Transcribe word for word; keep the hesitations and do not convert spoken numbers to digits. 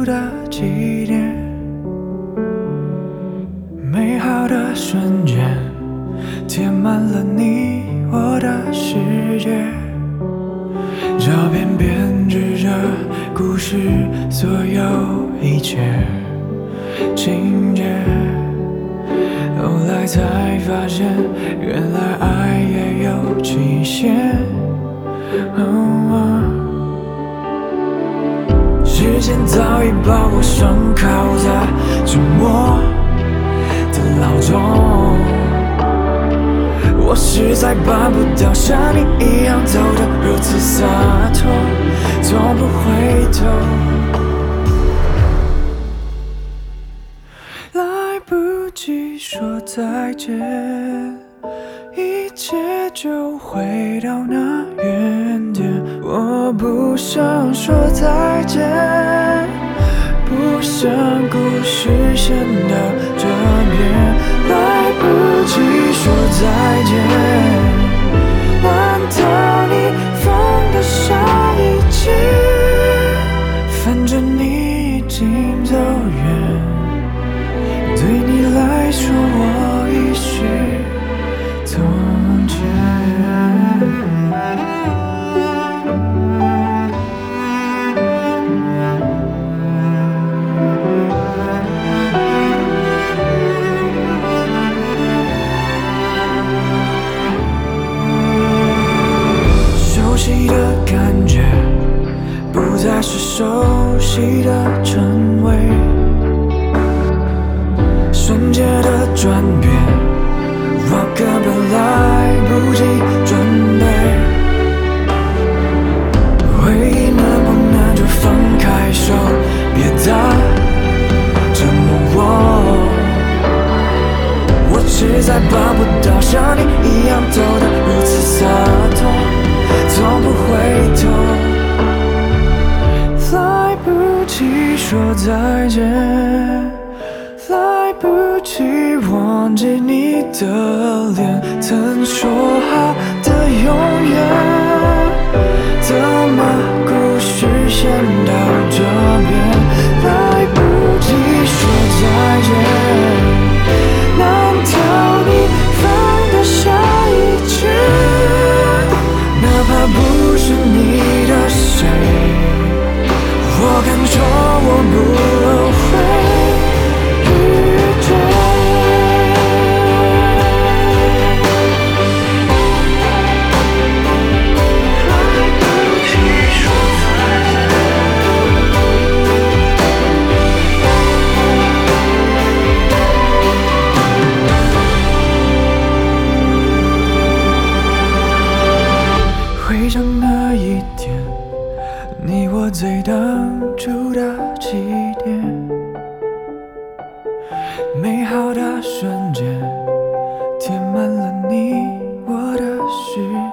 的起点，美好的瞬间填满了你我的世界，照片编织着故事所有一切情节，后来才发现原来爱也有期限。哦哦，时间早已把我拴靠在沉默的牢中，我实在办不到像你一样走得如此洒脱，从不回头。来不及说再见，一切就回到那原点。我不想说再见，不想故事先到这边。来不及说再见，难道你放得下一切？反正你已经走远，对你来说我已是从前。熟悉的感觉不再是熟悉的称谓，瞬间的转变，我根本来不及准备。回忆能不能就放开手，别再折磨我。我实在办不到像你一样走得如此洒脱，从不回头。来不及说再见，来不及忘记你的脸，曾说好的永远，怎么故事先到这边？来不及说再见，难道你放得下一切？哪怕不是你的谁，我敢说我不后悔。回想那一天，你我最当初的起点，美好的瞬间填满了你我的世界。